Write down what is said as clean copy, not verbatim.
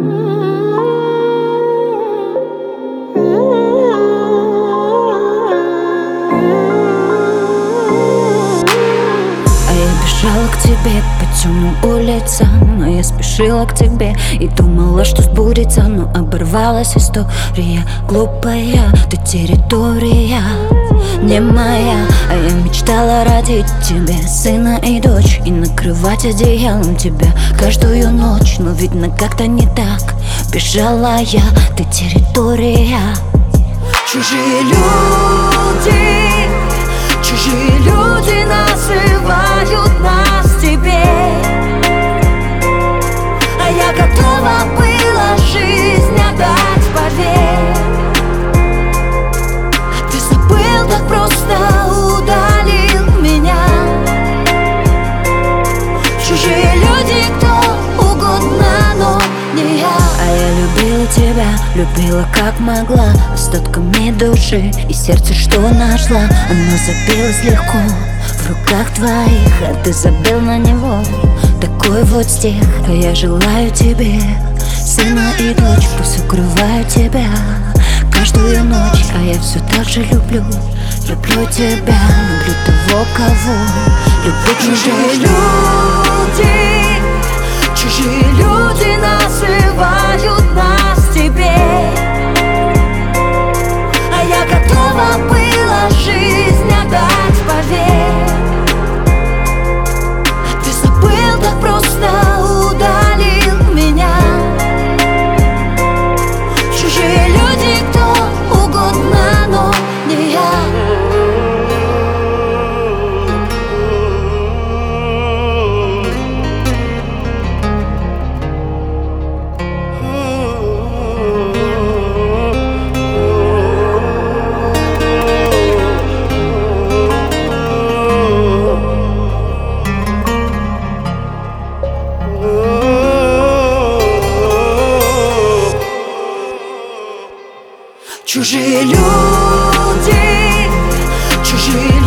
Бежала к тебе по темным улицам, а я спешила к тебе и думала, что сбудется, но оборвалась история глупая. Ты территория не моя, а я мечтала родить тебе сына и дочь и накрывать одеялом тебя каждую ночь. Но видно, как-то не так. Бежала я, ты территория. Чужие люди называют нас теперь, а я готова была жизнь отдать, поверь. Ты забыл, так просто удалил меня. Чужие люди, кто угодно, но не я. А я любила тебя, любила как могла, остатками души и сердце, что нашла. Оно забилось легко в руках твоих, а ты забил на него. Такой вот стих. А я желаю тебе сына и дочь, пусть укрывают тебя каждую ночь. А я все так же люблю тебя, люблю того, кого люблю. Чужие люди называют нас теперь, а я готова была жизнь отдать, поверь. Ты забыл, так просто удалил меня. Чужие люди, кто угодно, но не я. Чужие люди